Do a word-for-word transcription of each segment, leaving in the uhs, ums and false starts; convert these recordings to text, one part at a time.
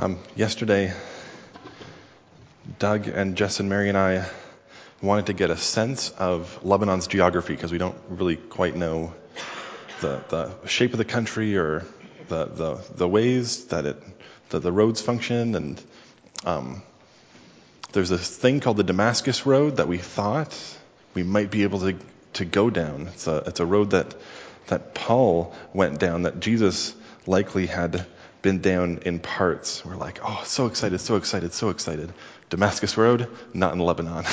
Um, yesterday, Doug and Jess and Mary and I wanted to get a sense of Lebanon's geography because we don't really quite know the, the shape of the country or the, the, the ways that it that the roads function. And um, there's this thing called the Damascus Road that we thought we might be able to, to go down. It's a, it's a road that, that Paul went down, that Jesus likely had been down in parts. We're like, oh, so excited, so excited, so excited. Damascus Road, not in Lebanon.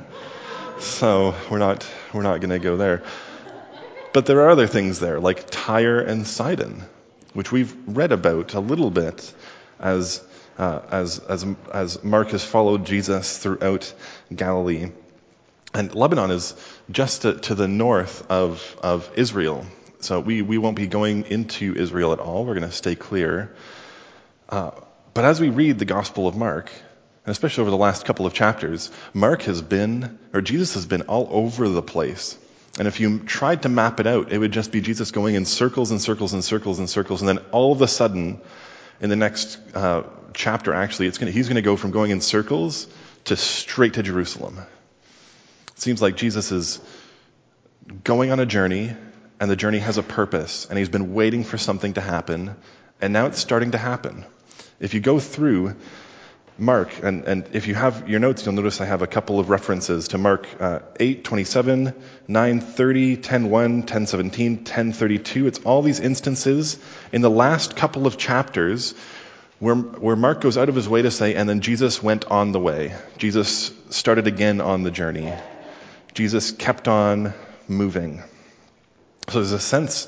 So we're not we're not going to go there. But there are other things there, like Tyre and Sidon, which we've read about a little bit as uh, as as as Mark has followed Jesus throughout Galilee. And Lebanon is just to, to the north of of Israel. So we, we won't be going into Israel at all. We're going to stay clear. Uh, but as we read the Gospel of Mark, and especially over the last couple of chapters, Mark has been, or Jesus has been all over the place. And if you tried to map it out, it would just be Jesus going in circles and circles and circles and circles. And then all of a sudden, in the next uh, chapter, actually, it's gonna, he's going to go from going in circles to straight to Jerusalem. It seems like Jesus is going on a journey, and the journey has a purpose, and he's been waiting for something to happen, and now it's starting to happen. If you go through Mark, and, and if you have your notes, you'll notice I have a couple of references to Mark uh, eight twenty-seven, nine thirty, ten one, ten seventeen, ten thirty-two. It's all these instances in the last couple of chapters where, where Mark goes out of his way to say, and then Jesus went on the way. Jesus started again on the journey. Jesus kept on moving. So there's a sense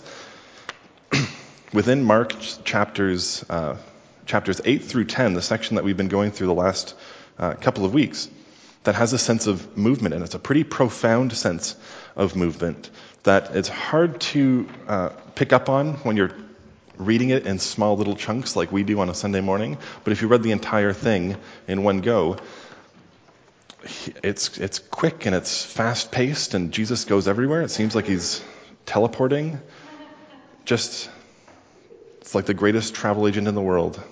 within Mark chapters uh, chapters eight through ten, the section that we've been going through the last uh, couple of weeks, that has a sense of movement, and it's a pretty profound sense of movement that it's hard to uh, pick up on when you're reading it in small little chunks like we do on a Sunday morning. But if you read the entire thing in one go, it's it's quick and it's fast paced, and Jesus goes everywhere. It seems like he's teleporting. Just, it's like the greatest travel agent in the world.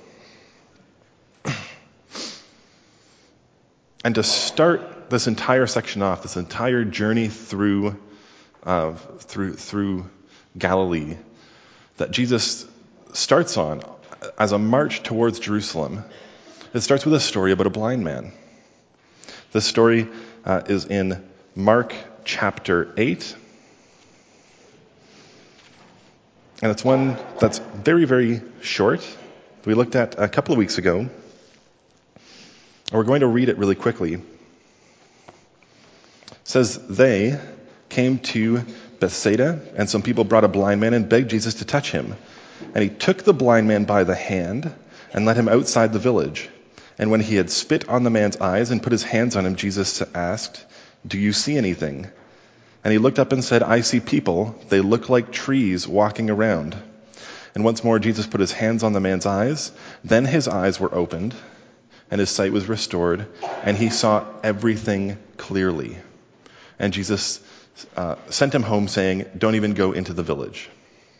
And to start this entire section off, this entire journey through uh, through through Galilee that Jesus starts on as a march towards Jerusalem, it starts with a story about a blind man. This story uh, is in Mark chapter eight. And it's one that's very, very short. We looked at a couple of weeks ago. And we're going to read it really quickly. It says, they came to Bethsaida, and some people brought a blind man and begged Jesus to touch him. And he took the blind man by the hand and led him outside the village. And when he had spit on the man's eyes and put his hands on him, Jesus asked, do you see anything? And he looked up and said, I see people. They look like trees walking around. And once more Jesus put his hands on the man's eyes. Then his eyes were opened, and his sight was restored, and he saw everything clearly. And Jesus uh, sent him home, saying, don't even go into the village.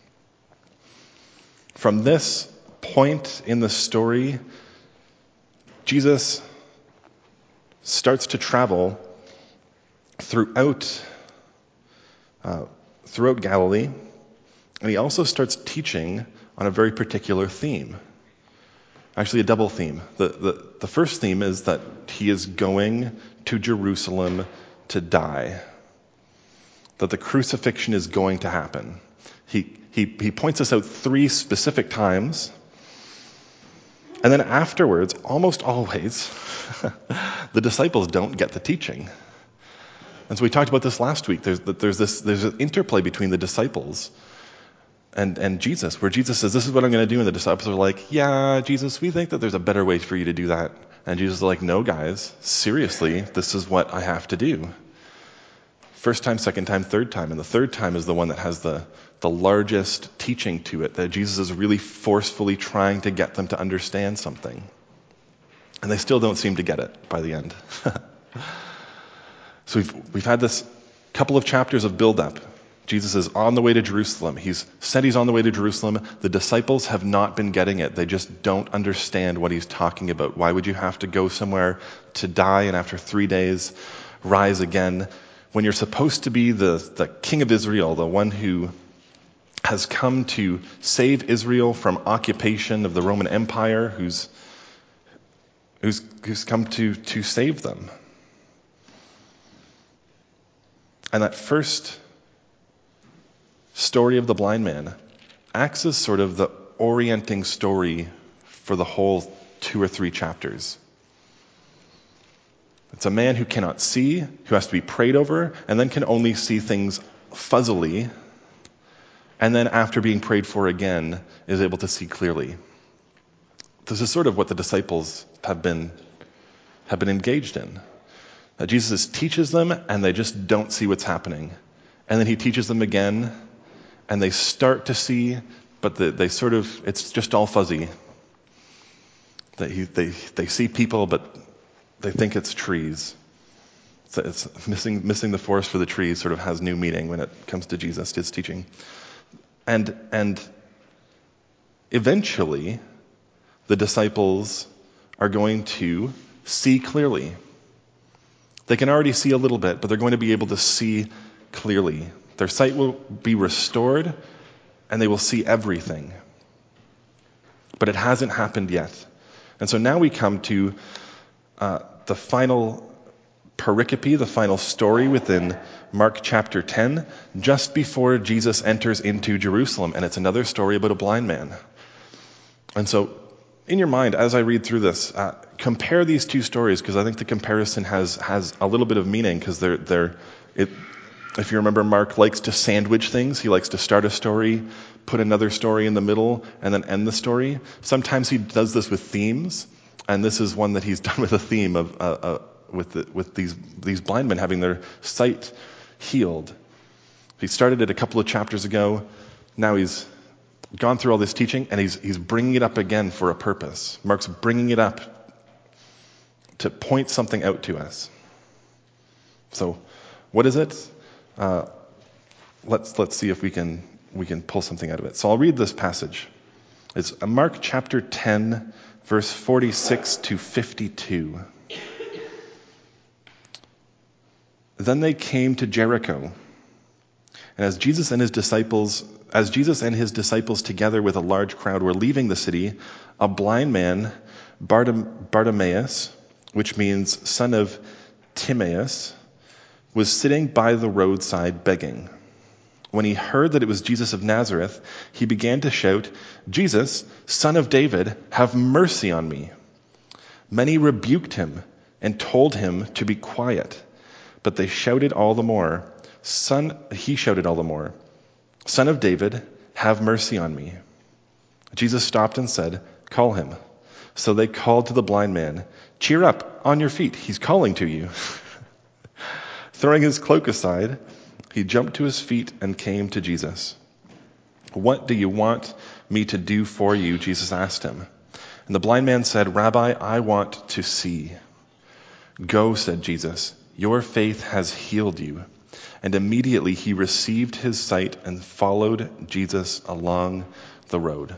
From this point in the story, Jesus starts to travel throughout Uh, throughout Galilee, and he also starts teaching on a very particular theme. Actually, a double theme. The, the, the first theme is that he is going to Jerusalem to die, that the crucifixion is going to happen. He, he, he points us out three specific times, and then afterwards, almost always, the disciples don't get the teaching. And so we talked about this last week. There's, there's this there's an interplay between the disciples and, and Jesus, where Jesus says, this is what I'm going to do. And the disciples are like, yeah, Jesus, we think that there's a better way for you to do that. And Jesus is like, no, guys, seriously, this is what I have to do. First time, second time, third time. And the third time is the one that has the, the largest teaching to it, that Jesus is really forcefully trying to get them to understand something. And they still don't seem to get it by the end. So we've we've had this couple of chapters of build-up Jesus is on the way to Jerusalem. He's said he's on the way to Jerusalem. The disciples have not been getting it. They just don't understand what he's talking about. Why would you have to go somewhere to die and after three days rise again when you're supposed to be the, the king of Israel, the one who has come to save Israel from occupation of the Roman Empire, who's who's, who's come to, to save them. And that first story of the blind man acts as sort of the orienting story for the whole two or three chapters. It's a man who cannot see, who has to be prayed over, and then can only see things fuzzily, and then after being prayed for again, is able to see clearly. This is sort of what the disciples have been have been engaged in. That Jesus teaches them, and they just don't see what's happening. And then he teaches them again, and they start to see, but the, they sort of, it's just all fuzzy. That he, they, they see people, but they think it's trees. So it's missing, missing the forest for the trees sort of has new meaning when it comes to Jesus, his teaching. And, and eventually, the disciples are going to see clearly. They can already see a little bit, but they're going to be able to see clearly. Their sight will be restored, and they will see everything. But it hasn't happened yet. And so now we come to uh, the final pericope, the final story within Mark chapter ten, just before Jesus enters into Jerusalem. And it's another story about a blind man. And so in your mind, as I read through this, uh, compare these two stories, because I think the comparison has has a little bit of meaning, because they're they're it. If you remember, Mark likes to sandwich things. He likes to start a story, put another story in the middle, and then end the story. Sometimes he does this with themes, and this is one that he's done with a theme of uh, uh, with the, with these these blind men having their sight healed. He started it a couple of chapters ago. Now he's gone through all this teaching, and he's he's bringing it up again for a purpose. Mark's bringing it up to point something out to us. So, what is it? Uh, let's let's see if we can we can pull something out of it. So I'll read this passage. It's Mark chapter ten, verse forty-six to fifty-two. Then they came to Jericho, and as Jesus and his disciples As Jesus and his disciples, together with a large crowd, were leaving the city, a blind man, Bartimaeus, which means son of Timaeus, was sitting by the roadside begging. When he heard that it was Jesus of Nazareth, he began to shout, "Jesus, son of David, have mercy on me." Many rebuked him and told him to be quiet, but they shouted all the more. Son, he shouted all the more, "Son of David, have mercy on me." Jesus stopped and said, "Call him." So they called to the blind man, "Cheer up, on your feet, he's calling to you." Throwing his cloak aside, he jumped to his feet and came to Jesus. "What do you want me to do for you?" Jesus asked him. And the blind man said, "Rabbi, I want to see." "Go," said Jesus, "your faith has healed you." And immediately he received his sight and followed Jesus along the road.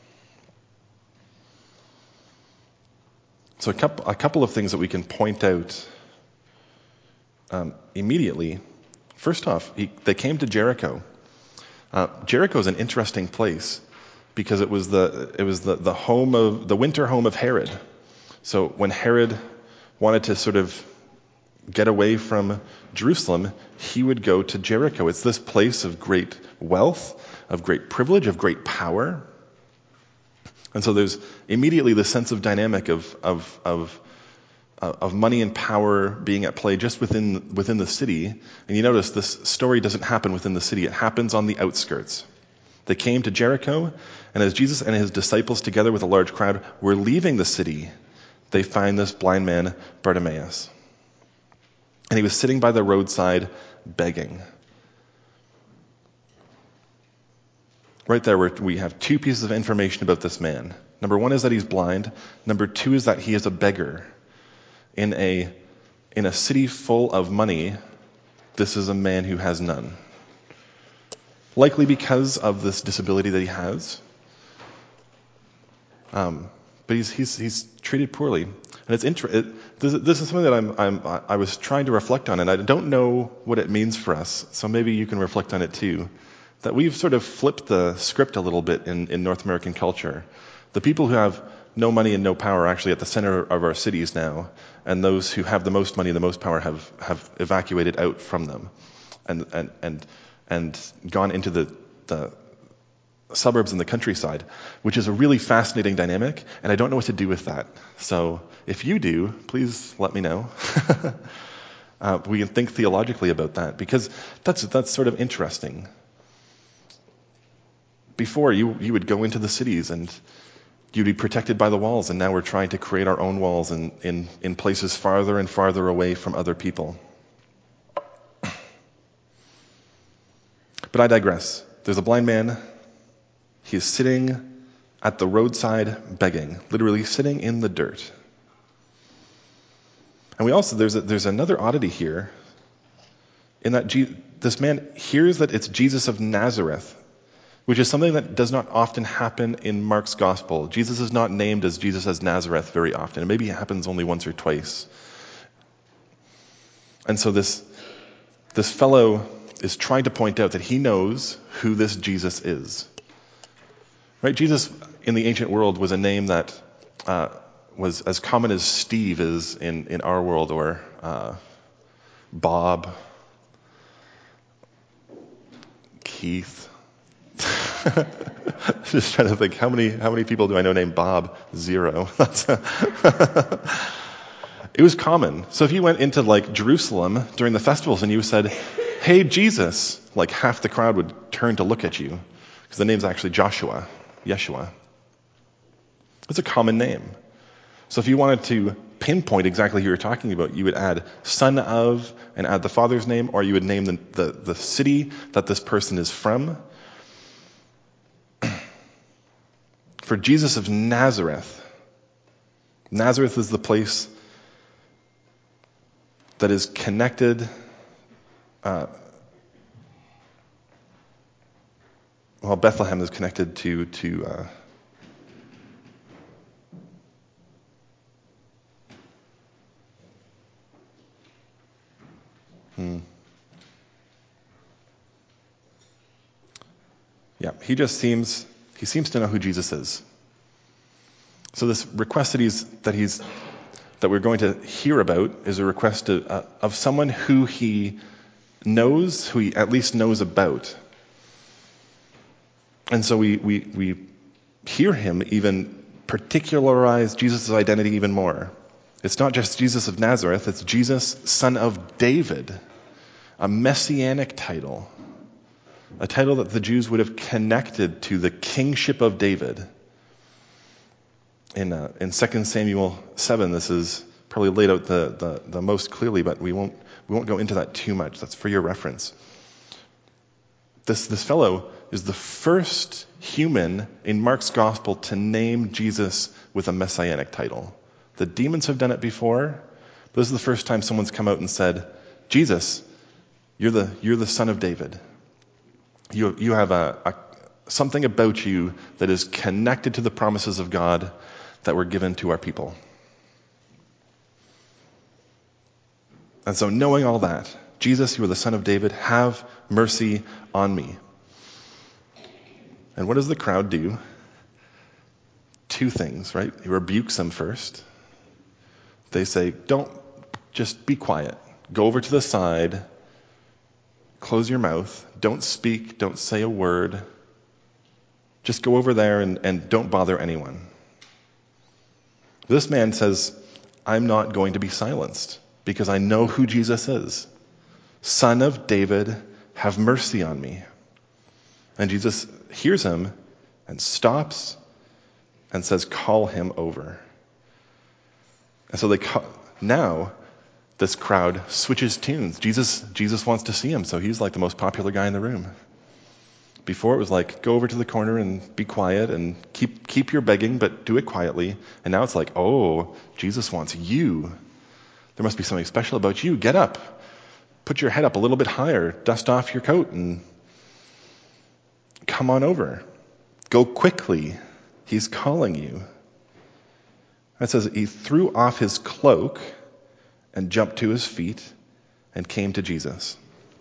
So a couple, a couple of things that we can point out um, immediately. First off, he, they came to Jericho. Uh, Jericho is an interesting place because it was the it was the, the home of the winter home of Herod. So when Herod wanted to sort of get away from Jerusalem, he would go to Jericho. It's this place of great wealth, of great privilege, of great power. And so there's immediately the sense of dynamic of of of of money and power being at play just within within the city. And you notice this story doesn't happen within the city. It happens on the outskirts. They came to Jericho, and as Jesus and his disciples, together with a large crowd, were leaving the city, they find this blind man, Bartimaeus. And he was sitting by the roadside begging. Right there we have two pieces of information about this man. Number one is that he's blind. Number two is that he is a beggar. In a, in a city full of money, this is a man who has none. likely because of this disability that he has. Um, but he's he's he's treated poorly, and it's inter- it, this, this is something that I'm I'm I was trying to reflect on, and I don't know what it means for us. So maybe you can reflect on it too. That we've sort of flipped the script a little bit in, in North American culture. The people who have no money and no power are actually at the center of our cities now, and those who have the most money and the most power have, have evacuated out from them, and and and and gone into the the suburbs and the countryside, which is a really fascinating dynamic, and I don't know what to do with that. So if you do, please let me know. uh, we can think theologically about that, because that's that's sort of interesting. Before, you you would go into the cities and you'd be protected by the walls, and now we're trying to create our own walls in, in, in places farther and farther away from other people. But I digress. There's a blind man. He is sitting at the roadside begging, literally sitting in the dirt. And we also, there's a, there's another oddity here, in that Je- this man hears that it's Jesus of Nazareth, which is something that does not often happen in Mark's gospel. Jesus is not named as Jesus as Nazareth very often, and maybe it happens only once or twice. And so this, this fellow is trying to point out that he knows who this Jesus is. Right? Jesus in the ancient world was a name that uh, was as common as Steve is in, in our world, or uh, Bob, Keith. Just trying to think, how many how many people do I know named Bob? Zero. It was common. So if you went into like Jerusalem during the festivals and you said, "Hey Jesus," like half the crowd would turn to look at you, because the name's actually Joshua, Yeshua. It's a common name. So if you wanted to pinpoint exactly who you're talking about, you would add son of and add the father's name, or you would name the the, the city that this person is from. For Jesus of Nazareth, Nazareth is the place that is connected, uh, well, Bethlehem is connected to, to uh, hmm. Yeah, he just seems, he seems to know who Jesus is. So this request that he's, that he's, that we're going to hear about is a request to, uh, of someone who he knows, who he at least knows about. And so we, we, we hear him even particularize Jesus' identity even more. It's not just Jesus of Nazareth, it's Jesus, son of David, a messianic title, a title that the Jews would have connected to the kingship of David. In uh, in Second Samuel seven, this is probably laid out the, the, the most clearly, but we won't we won't go into that too much. That's for your reference. This this fellow is the first human in Mark's gospel to name Jesus with a messianic title. The demons have done it before, but this is the first time someone's come out and said, "Jesus, you're the you're the son of David. You you have a, a something about you that is connected to the promises of God that were given to our people." And so knowing all that, Jesus, you are the son of David, have mercy on me. And what does the crowd do? Two things, right? He rebukes them first. They say, don't, just be quiet. Go over to the side. Close your mouth. Don't speak. Don't say a word. Just go over there and, and don't bother anyone. This man says, I'm not going to be silenced because I know who Jesus is. Son of David, have mercy on me. And Jesus hears him and stops and says, call him over. And so they call, now this crowd switches tunes. Jesus, Jesus wants to see him, so he's like the most popular guy in the room. Before it was like, go over to the corner and be quiet and keep keep your begging, but do it quietly. And now it's like, oh, Jesus wants you. There must be something special about you. Get up. Put your head up a little bit higher. Dust off your coat. And come on over. Go quickly. He's calling you. It says he threw off his cloak and jumped to his feet and came to Jesus.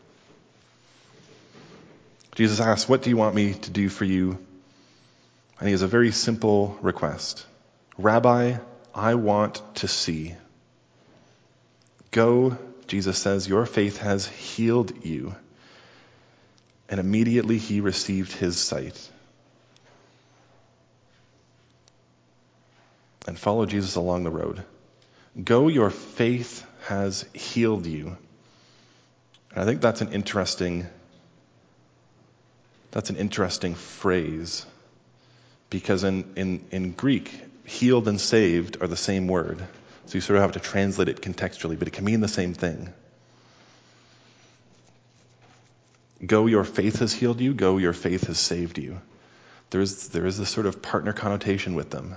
Jesus asks, what do you want me to do for you? And he has a very simple request. Rabbi, I want to see. Go, Jesus says, your faith has healed you. And immediately he received his sight. And follow Jesus along the road. Go, your faith has healed you. And I think that's an interesting, that's an interesting phrase. Because in, in, in Greek, healed and saved are the same word. So you sort of have to translate it contextually, but it can mean the same thing. Go, your faith has healed you. Go, your faith has saved you. There is, there is this sort of partner connotation with them.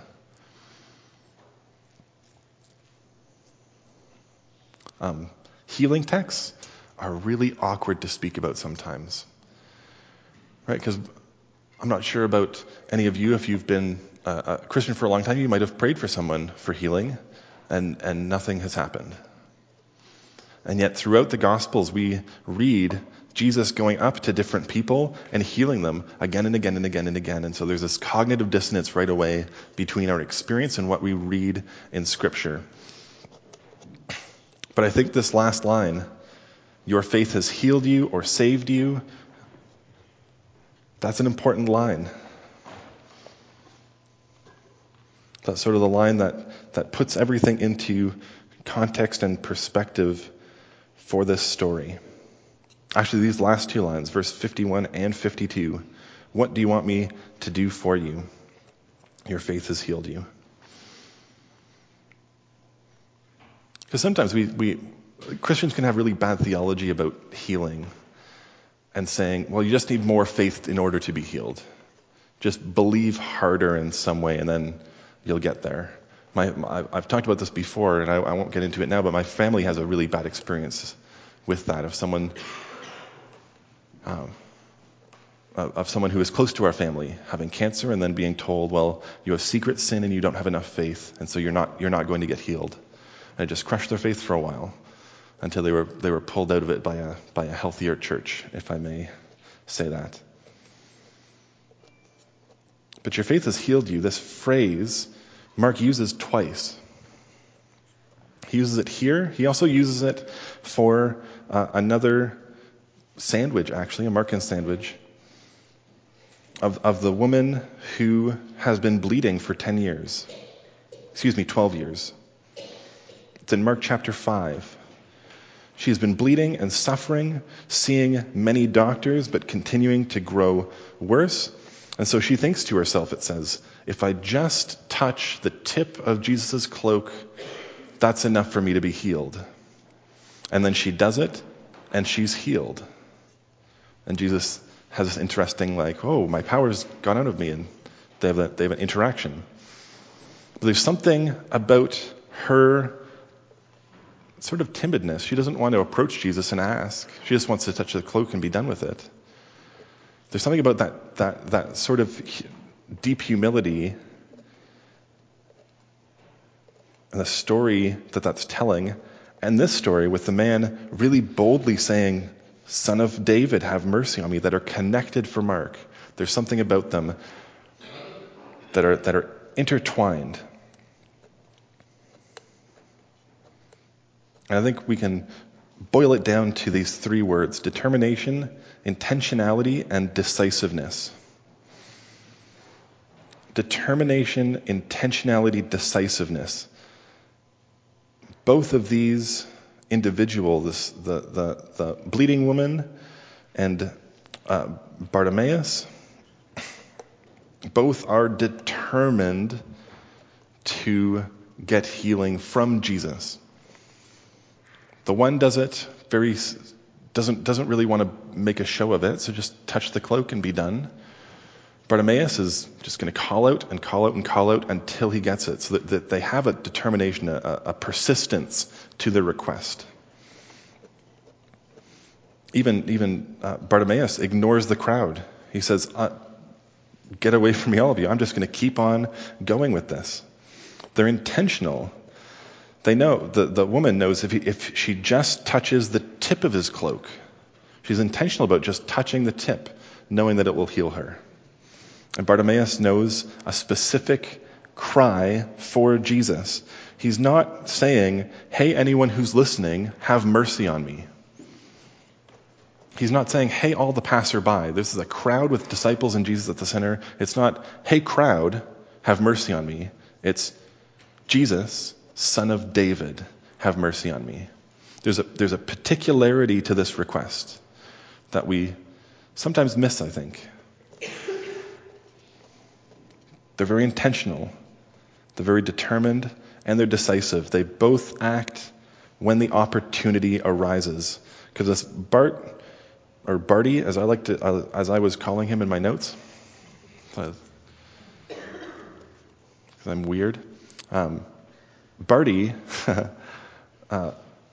Um, healing texts are really awkward to speak about sometimes. Right? Because I'm not sure about any of you, if you've been a Christian for a long time, you might have prayed for someone for healing, and, and nothing has happened. And yet throughout the Gospels, we read Jesus going up to different people and healing them again and again and again and again. And so there's this cognitive dissonance right away between our experience and what we read in Scripture. But I think this last line, your faith has healed you or saved you, that's an important line. That's sort of the line that, that puts everything into context and perspective for this story. Actually, these last two lines, verse fifty-one and fifty-two, what do you want me to do for you? Your faith has healed you. Because sometimes we, we Christians can have really bad theology about healing and saying, well, you just need more faith in order to be healed. Just believe harder in some way and then you'll get there. My, my, I've talked about this before, and I, I won't get into it now, but my family has a really bad experience with that of someone, um, of someone who is close to our family having cancer and then being told, well, you have secret sin and you don't have enough faith, and so you're not you're not going to get healed. And it just crushed their faith for a while until they were they were pulled out of it by a by a healthier church, if I may say that. But your faith has healed you. This phrase Mark uses twice. He uses it here. He also uses it for uh, another sandwich, actually, a Markan sandwich, of, of the woman who has been bleeding for ten years. Excuse me, twelve years. It's in Mark chapter five. She's been bleeding and suffering, seeing many doctors, but continuing to grow worse. And so she thinks to herself, it says, if I just touch the tip of Jesus' cloak, that's enough for me to be healed. And then she does it, and she's healed. And Jesus has this interesting, like, oh, my power's gone out of me, and they have, a, they have an interaction. But there's something about her sort of timidness. She doesn't want to approach Jesus and ask. She just wants to touch the cloak and be done with it. There's something about that that that sort of deep humility and the story that that's telling, and this story with the man really boldly saying, Son of David, have mercy on me, that are connected for Mark. There's something about them that are that are intertwined. And I think we can boil it down to these three words: determination, intentionality, and decisiveness. Determination, intentionality, decisiveness. Both of these individuals, the, the, the bleeding woman and uh, Bartimaeus, both are determined to get healing from Jesus. The one does it very doesn't doesn't really want to make a show of it, so just touch the cloak and be done. Bartimaeus is just going to call out and call out and call out until he gets it, so that, that they have a determination, a, a persistence to their request. Even even uh, Bartimaeus ignores the crowd. He says, uh, get away from me, all of you. I'm just going to keep on going with this. They're intentional. They know, the, the woman knows if, he, if she just touches the tip of his cloak, she's intentional about just touching the tip, knowing that it will heal her. And Bartimaeus knows a specific cry for Jesus. He's not saying, hey, anyone who's listening, have mercy on me. He's not saying, hey, all the passerby. This is a crowd with disciples and Jesus at the center. It's not, hey, crowd, have mercy on me. It's, Jesus, Son of David, have mercy on me. There's a, there's a particularity to this request that we sometimes miss, I think. They're very intentional. They're very determined, and they're decisive. They both act when the opportunity arises. Because this Bart, or Barty, as I like to, uh, as I was calling him in my notes, because I'm weird. Um, Barty uh,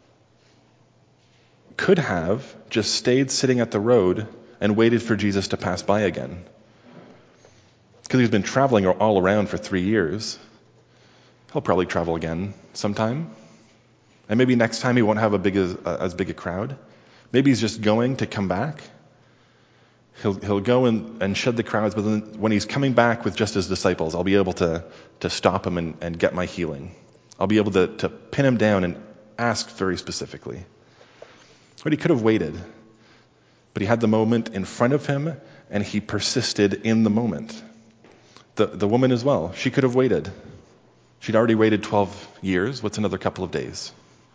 could have just stayed sitting at the road and waited for Jesus to pass by again. Because he's been traveling all around for three years. He'll probably travel again sometime. And maybe next time he won't have a big as, uh, as big a crowd. Maybe he's just going to come back. He'll he'll go and, and shed the crowds, but then when he's coming back with just his disciples, I'll be able to, to stop him and, and get my healing. I'll be able to, to pin him down and ask very specifically. But he could have waited. But he had the moment in front of him, and he persisted in the moment. The, the woman as well, she could have waited. She'd already waited twelve years. What's another couple of days?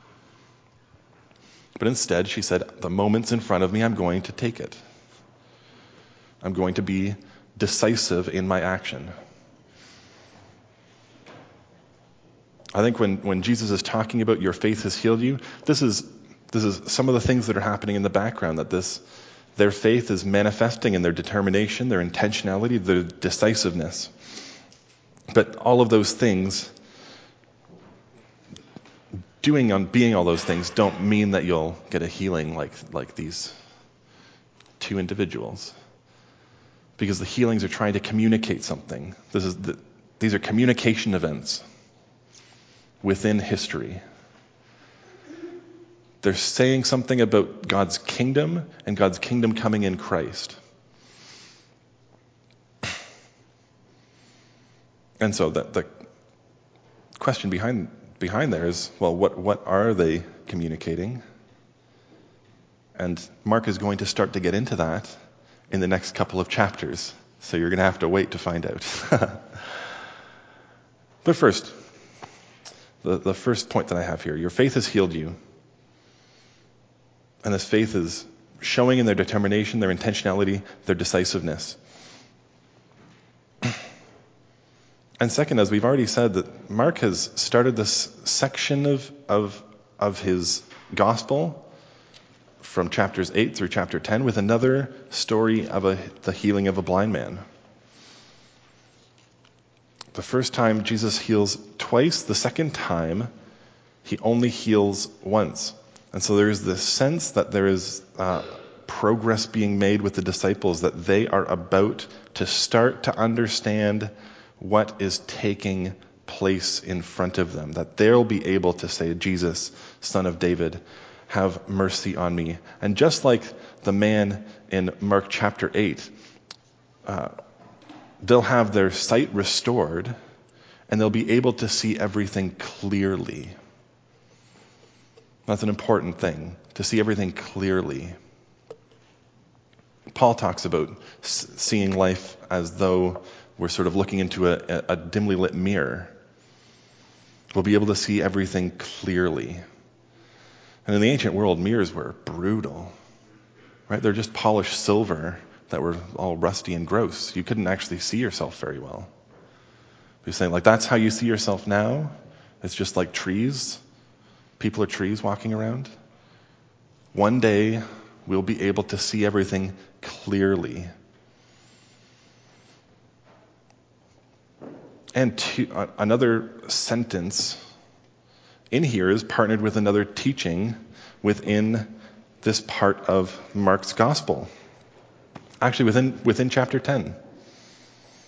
But instead, she said, the moment's in front of me, I'm going to take it. I'm going to be decisive in my action. I think when, when Jesus is talking about your faith has healed you, this is this is some of the things that are happening in the background, that this their faith is manifesting in their determination, their intentionality, their decisiveness. But all of those things, doing on being all those things, don't mean that you'll get a healing like like these two individuals. Because the healings are trying to communicate something. This is the, these are communication events within history. They're saying something about God's kingdom and God's kingdom coming in Christ. And so the, the question behind behind there is, well, what, what are they communicating? And Mark is going to start to get into that in the next couple of chapters. So you're going to have to wait to find out. But first, the, the first point that I have here, your faith has healed you. And this faith is showing in their determination, their intentionality, their decisiveness. And second, as we've already said, that Mark has started this section of, of, of his gospel from chapters eight through chapter ten with another story of a, the healing of a blind man. The first time Jesus heals twice, the second time he only heals once. And so there is this sense that there is uh, progress being made with the disciples, that they are about to start to understand what is taking place in front of them, that they'll be able to say, Jesus, Son of David, have mercy on me. And just like the man in Mark chapter eight, uh, they'll have their sight restored and they'll be able to see everything clearly. That's an important thing, to see everything clearly. Paul talks about seeing life as though we're sort of looking into a, a dimly lit mirror. We'll be able to see everything clearly. And in the ancient world, mirrors were brutal, right? They're just polished silver that were all rusty and gross. You couldn't actually see yourself very well. He's saying, like, that's how you see yourself now? It's just like trees? People are trees walking around? One day, we'll be able to see everything clearly. And to, uh, another sentence in here is partnered with another teaching within this part of Mark's gospel. Actually, within within chapter ten.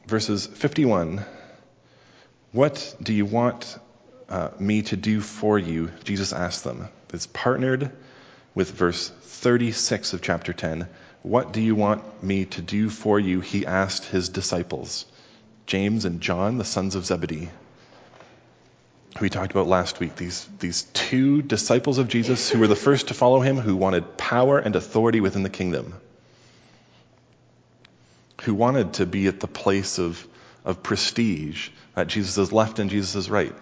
verses fifty-one, what do you want uh, me to do for you? Jesus asked them. It's partnered with verse thirty-six of chapter ten. What do you want me to do for you? He asked his disciples, James and John, the sons of Zebedee, who we talked about last week. These, these two disciples of Jesus who were the first to follow him, who wanted power and authority within the kingdom, who wanted to be at the place of, of prestige at Jesus' left and Jesus' right.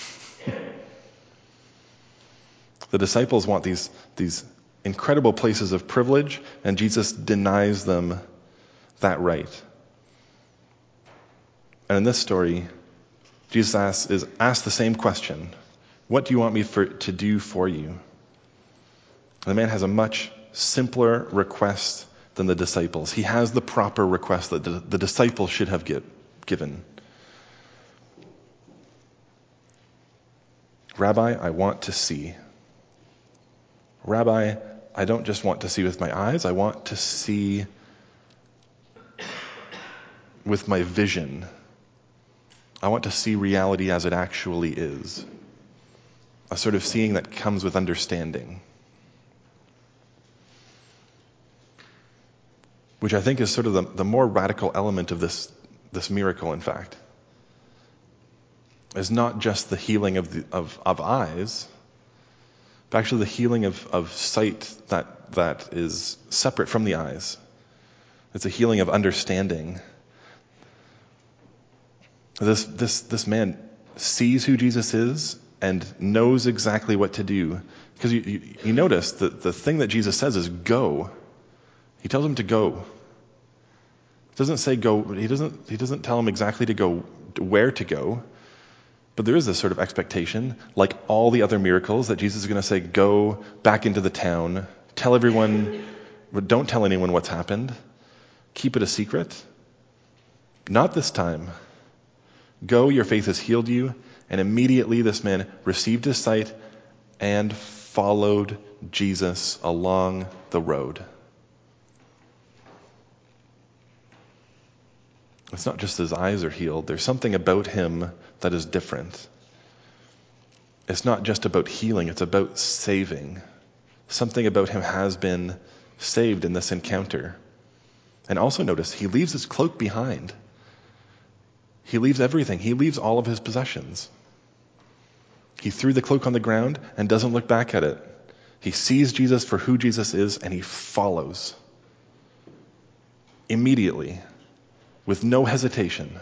The disciples want these, these incredible places of privilege, and Jesus denies them that right. And in this story, Jesus asks, is asked the same question. What do you want me for, to do for you? And the man has a much simpler request than the disciples. He has the proper request that the, the disciples should have get, given. Rabbi, I want to see. Rabbi, I don't just want to see with my eyes, I want to see with my vision. I want to see reality as it actually is. A sort of seeing that comes with understanding. Which I think is sort of the, the more radical element of this, this miracle, in fact. Is not just the healing of, the, of, of eyes, but actually the healing of, of sight that, that is separate from the eyes. It's a healing of understanding. This, this, this man sees who Jesus is and knows exactly what to do. Because you, you, you notice that the thing that Jesus says is go. He tells him to go. He doesn't say go, he doesn't, he doesn't tell him exactly to go, where to go. But there is this sort of expectation, like all the other miracles, that Jesus is going to say, go back into the town, tell everyone, but don't tell anyone what's happened, keep it a secret. Not this time. Go, your faith has healed you. And immediately this man received his sight and followed Jesus along the road. It's not just his eyes are healed. There's something about him that is different. It's not just about healing. It's about saving. Something about him has been saved in this encounter. And also notice, he leaves his cloak behind. He leaves everything. He leaves all of his possessions. He threw the cloak on the ground and doesn't look back at it. He sees Jesus for who Jesus is, and he follows. Immediately. With no hesitation.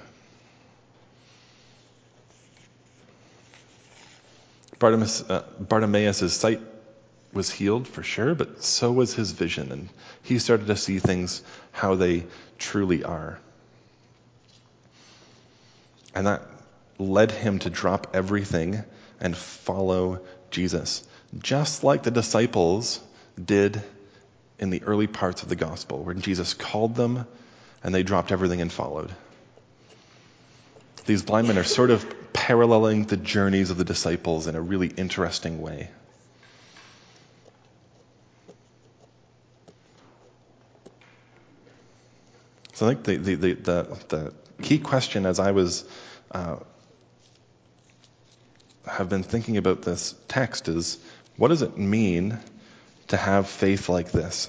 Bartimaeus, uh, Bartimaeus' sight was healed for sure, but so was his vision, and he started to see things how they truly are. And that led him to drop everything and follow Jesus, just like the disciples did in the early parts of the gospel, when Jesus called them and they dropped everything and followed. These blind men are sort of paralleling the journeys of the disciples in a really interesting way. So I think the the the, the, the key question as I was uh, have been thinking about this text is, what does it mean to have faith like this?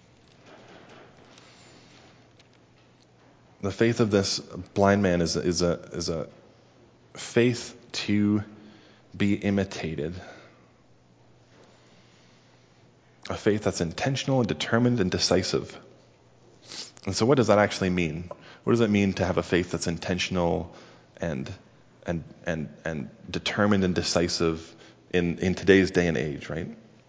The faith of this blind man is, is, a, is a faith to be imitated. A faith that's intentional and determined and decisive. And so what does that actually mean? What does it mean to have a faith that's intentional and and and and determined and decisive in, in today's day and age, right?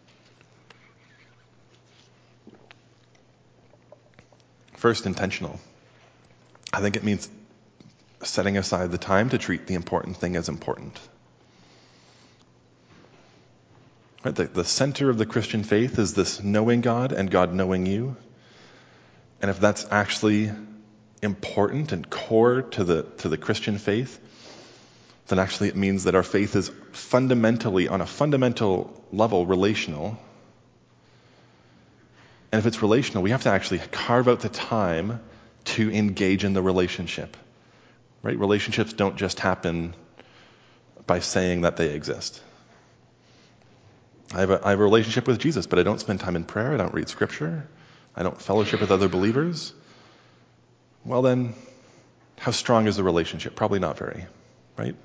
First, intentional. I think it means setting aside the time to treat the important thing as important. Right? The, the center of the Christian faith is this knowing God and God knowing you. And if that's actually important and core to the to the Christian faith, then actually it means that our faith is fundamentally, on a fundamental level, relational. And if it's relational, we have to actually carve out the time to engage in the relationship. right? Relationships don't just happen by saying that they exist. I have, a, I have a relationship with Jesus, but I don't spend time in prayer. I don't read scripture. I don't fellowship with other believers. Well then, how strong is the relationship? Probably not very, right?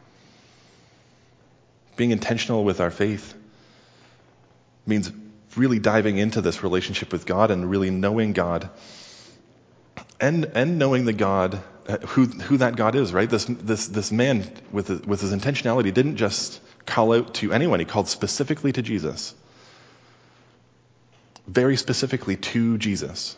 Being intentional with our faith means really diving into this relationship with God and really knowing God and and knowing the God, uh, who who that God is, right? This this this man with his, with his intentionality didn't just call out to anyone. He called specifically to Jesus. Very specifically to Jesus.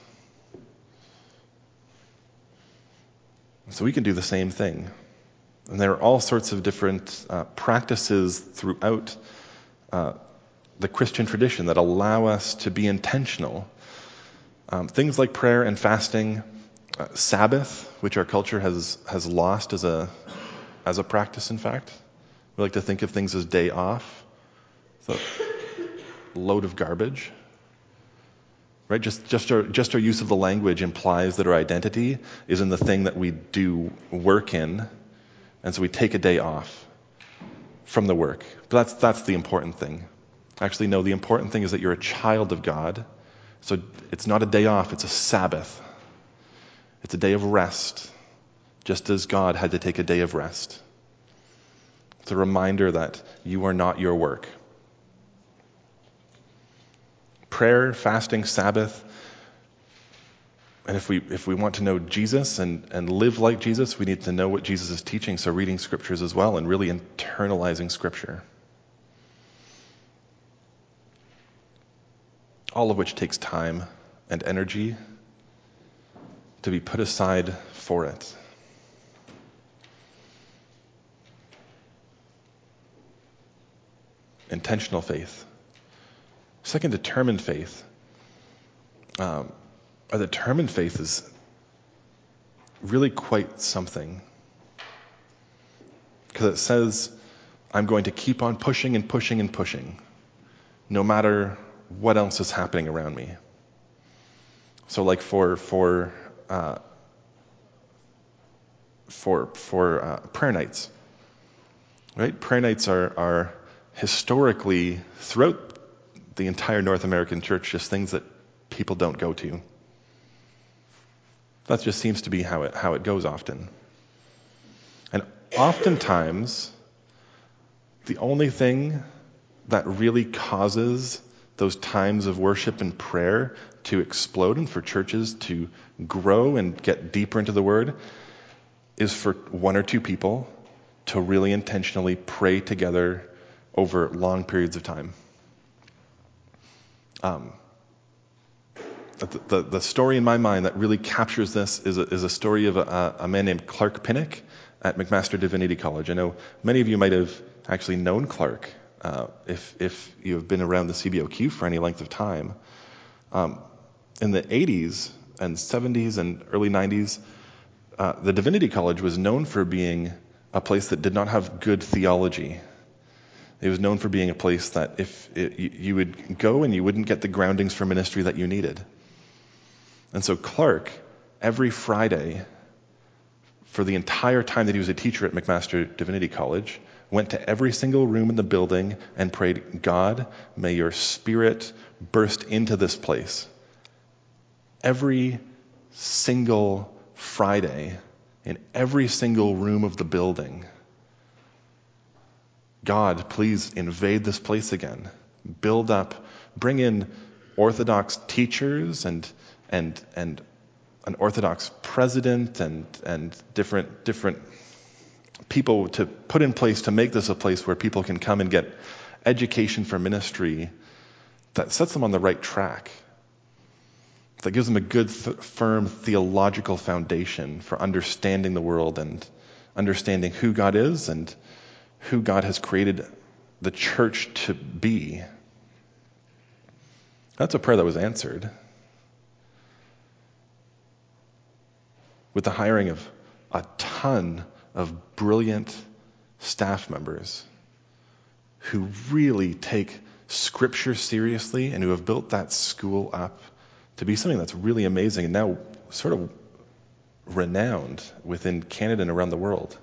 So we can do the same thing. And there are all sorts of different uh, practices throughout uh, the Christian tradition that allow us to be intentional. Um, things like prayer and fasting, uh, Sabbath, which our culture has has lost as a as a practice. In fact, we like to think of things as day off. So, load of garbage. Right? Just just our just our use of the language implies that our identity is in the thing that we do work in, and so we take a day off from the work. But that's that's the important thing. Actually, no, the important thing is that you're a child of God. So it's not a day off, it's a Sabbath. It's a day of rest, just as God had to take a day of rest. It's a reminder that you are not your work. Prayer, fasting, Sabbath. And if we if we want to know Jesus and, and live like Jesus, we need to know what Jesus is teaching. So reading scriptures as well and really internalizing scripture. All of which takes time and energy to be put aside for it. Intentional faith. Second, determined faith. Um, a determined faith is really quite something. Because it says, I'm going to keep on pushing and pushing and pushing, no matter what else is happening around me. So like for for uh, for for uh, prayer nights, right? Prayer nights are are historically throughout the entire North American church just things that people don't go to. That just seems to be how it how it goes often. And oftentimes, the only thing that really causes those times of worship and prayer to explode and for churches to grow and get deeper into the Word is for one or two people to really intentionally pray together over long periods of time. Um, the, the, the story in my mind that really captures this is a, is a story of a, a man named Clark Pinnock at McMaster Divinity College. I know many of you might have actually known Clark uh, if if you have been around the C B O Q for any length of time. Um, in the eighties and seventies and early nineties, uh, the Divinity College was known for being a place that did not have good theology. It was known for being a place that if it, you, you would go and you wouldn't get the groundings for ministry that you needed. And so Clark, every Friday, for the entire time that he was a teacher at McMaster Divinity College, went to every single room in the building and prayed, God, may your Spirit burst into this place. Every single Friday, in every single room of the building, God, please invade this place again. Build up, bring in Orthodox teachers and and and an Orthodox president and and different different people to put in place to make this a place where people can come and get education for ministry that sets them on the right track, that gives them a good, th- firm theological foundation for understanding the world and understanding who God is and who God has created the church to be. That's a prayer that was answered with the hiring of a ton of brilliant staff members who really take Scripture seriously and who have built that school up to be something that's really amazing and now sort of renowned within Canada and around the world.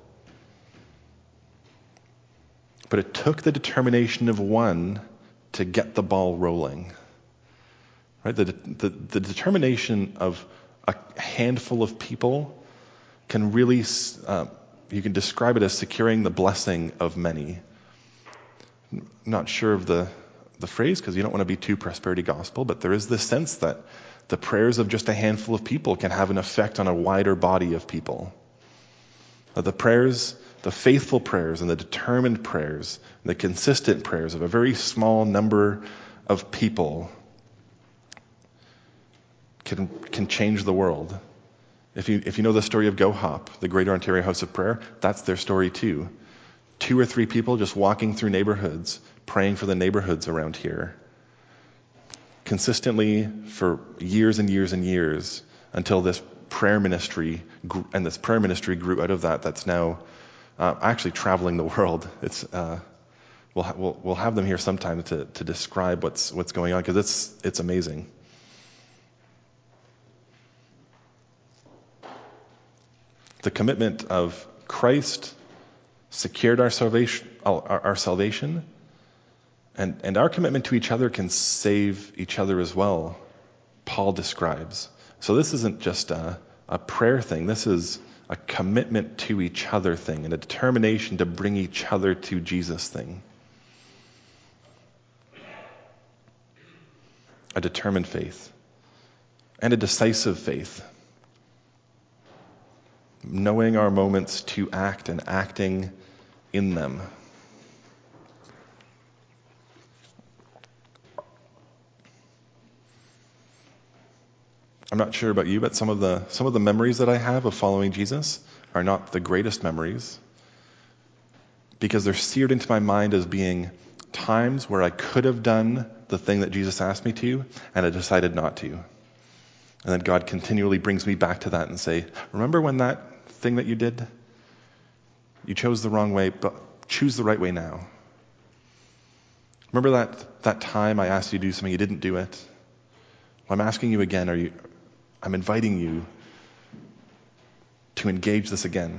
But it took the determination of one to get the ball rolling. Right? The, the, the determination of a handful of people can really, uh, you can describe it as securing the blessing of many. I'm not sure of the, the phrase because you don't want to be too prosperity gospel, but there is this sense that the prayers of just a handful of people can have an effect on a wider body of people. That the prayers, the faithful prayers and the determined prayers, the consistent prayers of a very small number of people can can change the world. If you if you know the story of Go Hop, the Greater Ontario House of Prayer, that's their story too. Two or three people just walking through neighborhoods, praying for the neighborhoods around here. Consistently for years and years and years until this prayer ministry grew, and this prayer ministry grew out of that. That's now uh, actually traveling the world. It's uh, we'll, ha- we'll we'll have them here sometime to to describe what's what's going on because it's it's amazing. The commitment of Christ secured our salvation, our, our salvation, and, and our commitment to each other can save each other as well, Paul describes. So this isn't just a, a prayer thing. This is a commitment to each other thing and a determination to bring each other to Jesus thing. A determined faith and a decisive faith. Knowing our moments to act and acting in them. I'm not sure about you, but some of the some of the memories that I have of following Jesus are not the greatest memories because they're seared into my mind as being times where I could have done the thing that Jesus asked me to, and I decided not to. And then God continually brings me back to that and say, remember when that thing that you did, you chose the wrong way, but choose the right way now. Remember that that time I asked you to do something, you didn't do it. Well, I'm asking you again, are you I'm inviting you to engage this again.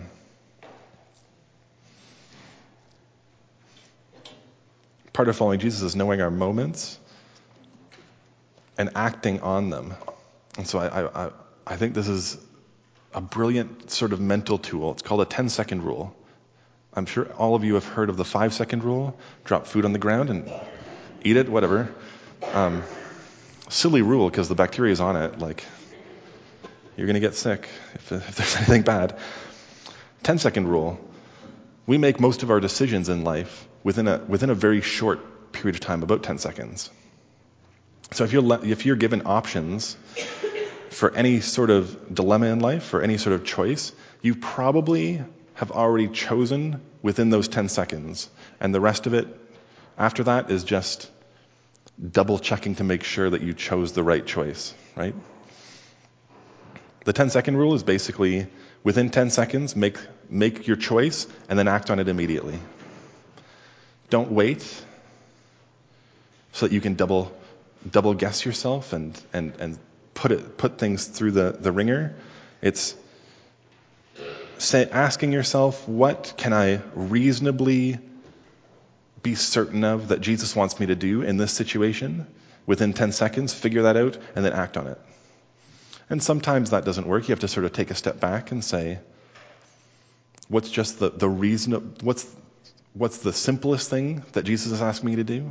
Part of following Jesus is knowing our moments and acting on them. And so I, I, I think this is a brilliant sort of mental tool. It's called a ten-second rule. I'm sure all of you have heard of the five-second rule. Drop food on the ground and eat it, whatever. Um, silly rule because the bacteria is on it. Like, you're going to get sick if, if there's anything bad. ten-second rule. We make most of our decisions in life within a within a very short period of time, about ten seconds. So if you're le- if you're given options for any sort of dilemma in life, or any sort of choice, you probably have already chosen within those ten seconds. And the rest of it after that is just double checking to make sure that you chose the right choice, right? The ten-second rule is basically within ten seconds, make make your choice and then act on it immediately. Don't wait so that you can double double guess yourself and and and put it put things through the, the ringer. It's say, asking yourself, what can I reasonably be certain of that Jesus wants me to do in this situation? Within ten seconds, figure that out and then act on it. And sometimes that doesn't work. You have to sort of take a step back and say, what's just the, the reason, what's what's the simplest thing that Jesus is asking me to do?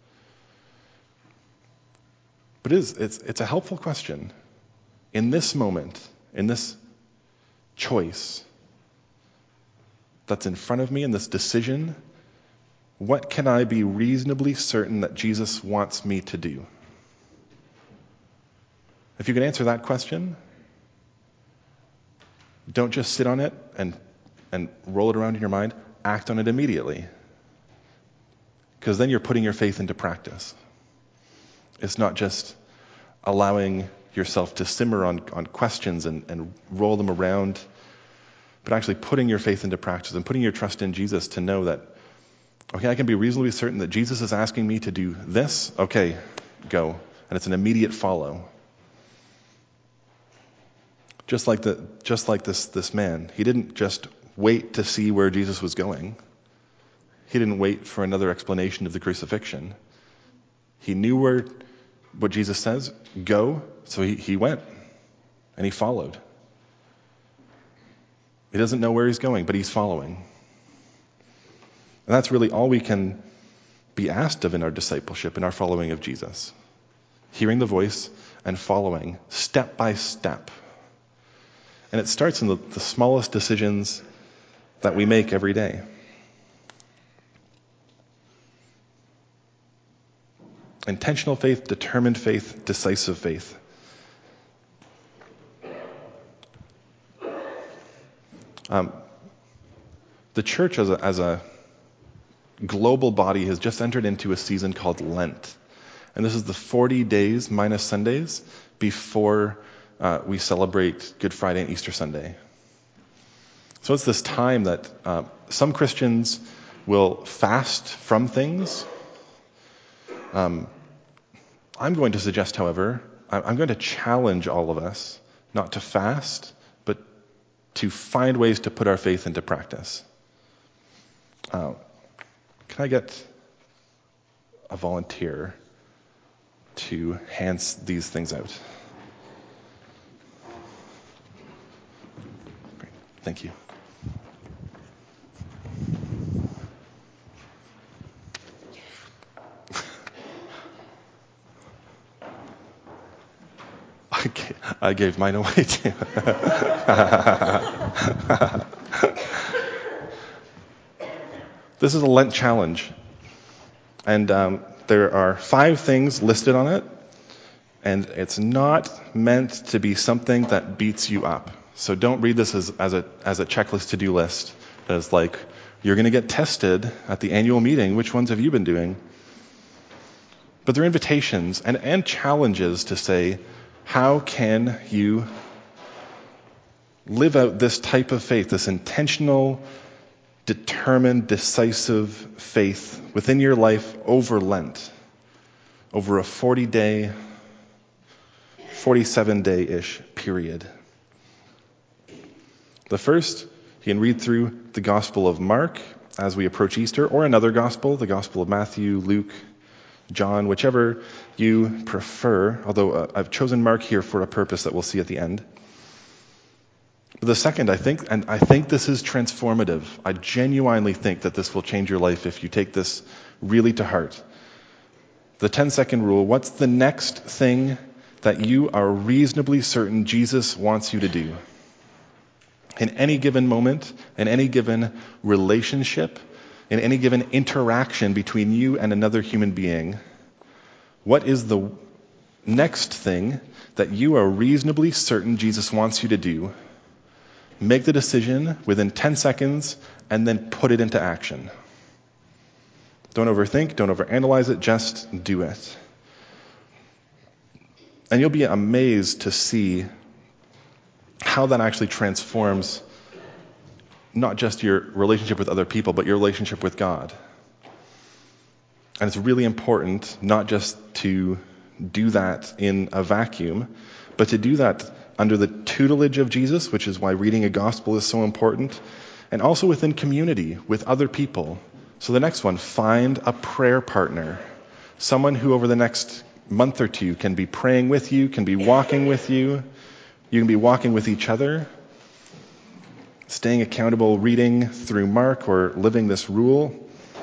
But it is, it's, it's a helpful question. In this moment, in this choice that's in front of me, in this decision, what can I be reasonably certain that Jesus wants me to do? If you can answer that question, don't just sit on it and and roll it around in your mind, act on it immediately. Because then you're putting your faith into practice. It's not just allowing yourself to simmer on, on questions and, and roll them around, but actually putting your faith into practice and putting your trust in Jesus to know that, okay, I can be reasonably certain that Jesus is asking me to do this, okay, go. And it's an immediate follow. Just like the just like this this man, he didn't just wait to see where Jesus was going. He didn't wait for another explanation of the crucifixion. He knew where what Jesus says, go, so he, he went and he followed. He doesn't know where he's going, but he's following. And that's really all we can be asked of in our discipleship, in our following of Jesus. Hearing the voice and following step by step. And it starts in the, the smallest decisions that we make every day. Intentional faith, determined faith, decisive faith. Um, the church as a, as a global body has just entered into a season called Lent. And this is the forty days minus Sundays before uh, we celebrate Good Friday and Easter Sunday. So it's this time that uh, some Christians will fast from things. Um, I'm going to suggest, however, I'm going to challenge all of us not to fast, but to find ways to put our faith into practice. Uh, can I get a volunteer to hand these things out? Great. Thank you. I gave mine away too. This is a Lent challenge. And um, there are five things listed on it. And it's not meant to be something that beats you up. So don't read this as, as a as a checklist to-do list. As like, you're going to get tested at the annual meeting. Which ones have you been doing? But they're invitations and, and challenges to say, how can you live out this type of faith, this intentional, determined, decisive faith within your life over Lent, over a forty-day, forty-seven-day-ish period? The first, you can read through the Gospel of Mark as we approach Easter, or another Gospel, the Gospel of Matthew, Luke, John, whichever you prefer, although uh, I've chosen Mark here for a purpose that we'll see at the end. But the second, I think, and I think this is transformative. I genuinely think that this will change your life if you take this really to heart. The ten-second rule, what's the next thing that you are reasonably certain Jesus wants you to do? In any given moment, in any given relationship, in any given interaction between you and another human being, what is the next thing that you are reasonably certain Jesus wants you to do? Make the decision within ten seconds and then put it into action. Don't overthink, don't overanalyze it, just do it. And you'll be amazed to see how that actually transforms not just your relationship with other people, but your relationship with God. And it's really important not just to do that in a vacuum, but to do that under the tutelage of Jesus, which is why reading a gospel is so important, and also within community with other people. So the next one, find a prayer partner, someone who over the next month or two can be praying with you, can be walking with you, you can be walking with each other, staying accountable, reading through Mark or living this rule,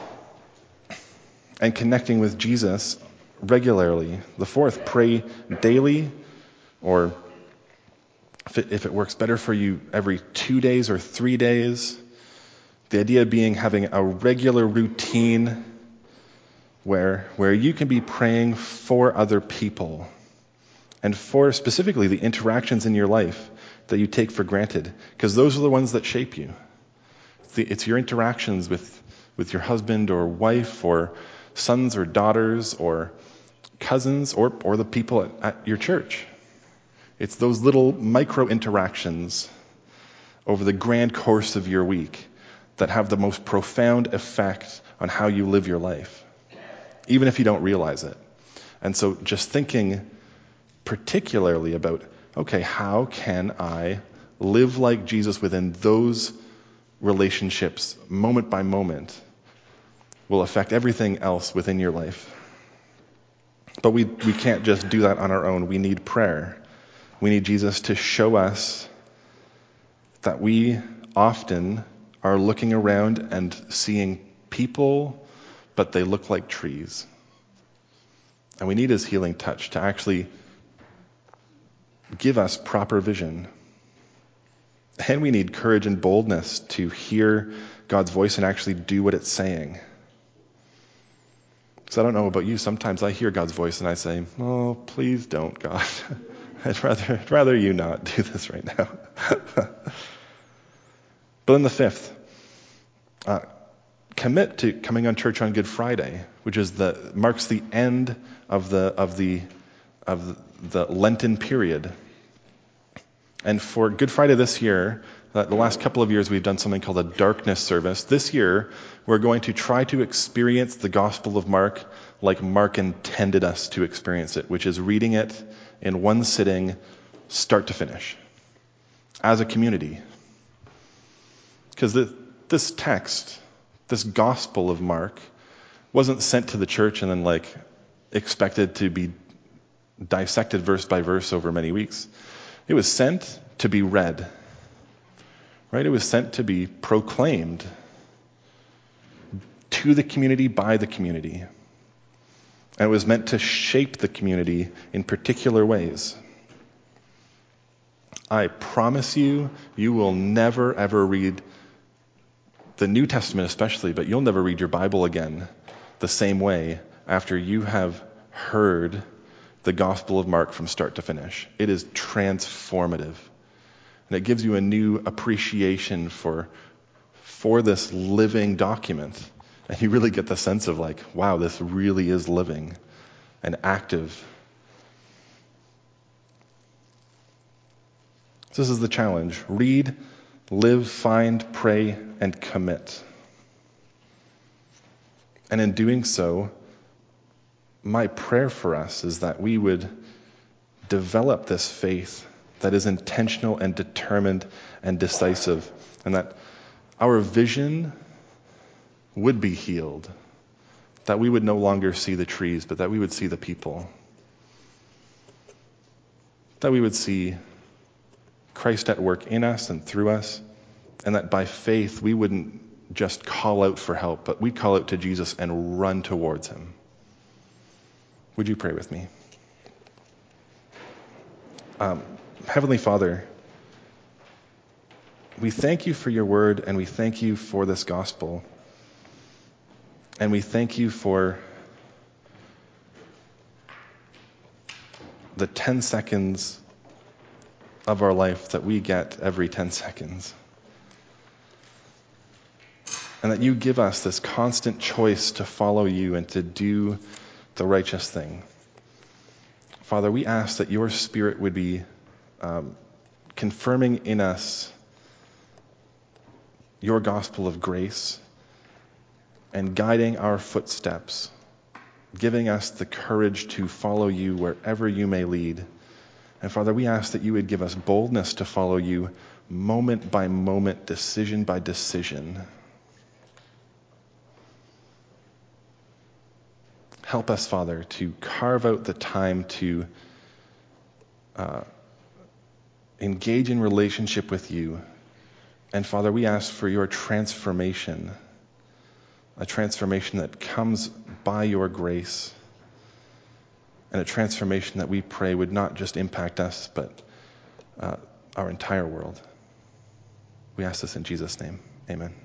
and connecting with Jesus regularly. The fourth, pray daily, or if it, if it works better for you, every two days or three days. The idea being having a regular routine where, where you can be praying for other people and for specifically the interactions in your life that you take for granted, because those are the ones that shape you. It's, the, it's your interactions with, with your husband or wife or sons or daughters or cousins or, or the people at, at your church. It's those little micro interactions over the grand course of your week that have the most profound effect on how you live your life, even if you don't realize it. And so just thinking particularly about okay, how can I live like Jesus within those relationships, moment by moment, will affect everything else within your life. But we, we can't just do that on our own. We need prayer. We need Jesus to show us that we often are looking around and seeing people, but they look like trees. And we need his healing touch to actually give us proper vision. And we need courage and boldness to hear God's voice and actually do what it's saying. So I don't know about you, sometimes I hear God's voice and I say, oh, please don't, God. I'd rather, I'd rather you not do this right now. But then the fifth, uh, commit to coming on church on Good Friday, which is the marks the end of the of the of the Lenten period. And for Good Friday this year, uh, the last couple of years we've done something called a darkness service. This year, we're going to try to experience the Gospel of Mark like Mark intended us to experience it, which is reading it in one sitting, start to finish, as a community. Because this text, this Gospel of Mark, wasn't sent to the church and then like expected to be dissected verse by verse over many weeks. It was sent to be read, right? It was sent to be proclaimed to the community by the community. And it was meant to shape the community in particular ways. I promise you, you will never ever read the New Testament especially, but you'll never read your Bible again the same way after you have heard the Gospel of Mark from start to finish. It is transformative. And it gives you a new appreciation for, for this living document. And you really get the sense of like, wow, this really is living and active. So this is the challenge. Read, live, find, pray, and commit. And in doing so, my prayer for us is that we would develop this faith that is intentional and determined and decisive, and that our vision would be healed, that we would no longer see the trees, but that we would see the people, that we would see Christ at work in us and through us, and that by faith we wouldn't just call out for help, but we'd call out to Jesus and run towards him. Would you pray with me? Um, Heavenly Father, we thank you for your word, and we thank you for this gospel. And we thank you for the ten seconds of our life that we get every ten seconds. And that you give us this constant choice to follow you and to do the righteous thing. Father, we ask that your Spirit would be um, confirming in us your gospel of grace and guiding our footsteps, giving us the courage to follow you wherever you may lead. And Father, we ask that you would give us boldness to follow you moment by moment, decision by decision. Help us, Father, to carve out the time to uh, engage in relationship with you. And Father, we ask for your transformation, a transformation that comes by your grace, and a transformation that we pray would not just impact us, but uh, our entire world. We ask this in Jesus' name. Amen.